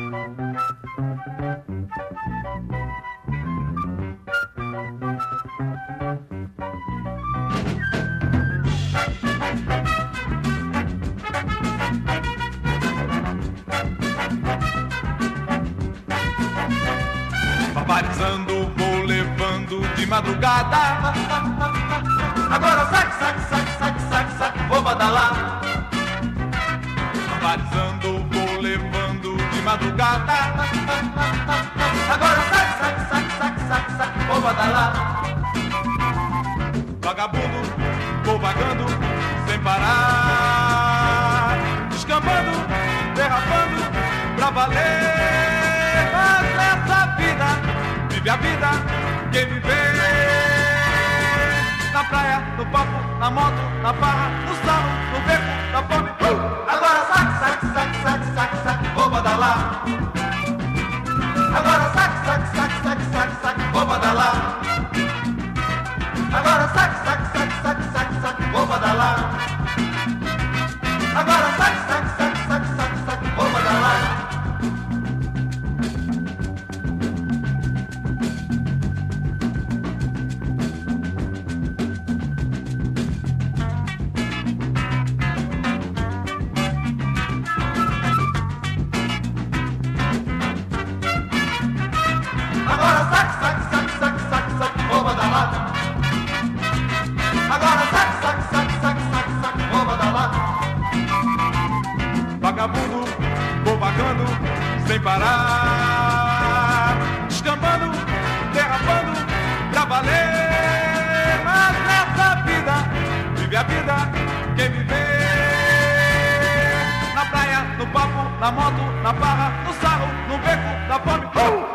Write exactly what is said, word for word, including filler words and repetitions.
Barbarizando, vou levando de madrugada. Agora saque, saque, saque, saque, saque, saque, vou badalar. Barbarizando, vou levando de madrugada. Agora saque, saque, saque, saque, saque, saque, vou badalar. Vagabundo, vou vagando sem parar, descambando, derrapando pra valer. Mas nessa vida, vive a vida, quem viver. Na praia, no papo, na moto, na barra, no sarro, no beco, na fome. uh! Agora saque, saque, saque, saque, saque, saque, vou badalar. Agora saque, saque, saque, saque, saque, saque, vou badalar. Agora saque, saque, saque, saque, saque, saque, vou badalar. Agora saque, saque, saque, saque, saque, saque, vou badalar. Agora saque, saque, saque, saque, saque, saque, vou badalar. Agora saque, saque, saque, saque, saque, saque, vou badalar. Vagabundo, vou vagando sem parar, descambando, derrapando pra valer. Mas nessa vida, vive a vida, quem viver. Na praia, no papo, na moto, na barra, no sarro, no beco, na fome. uh!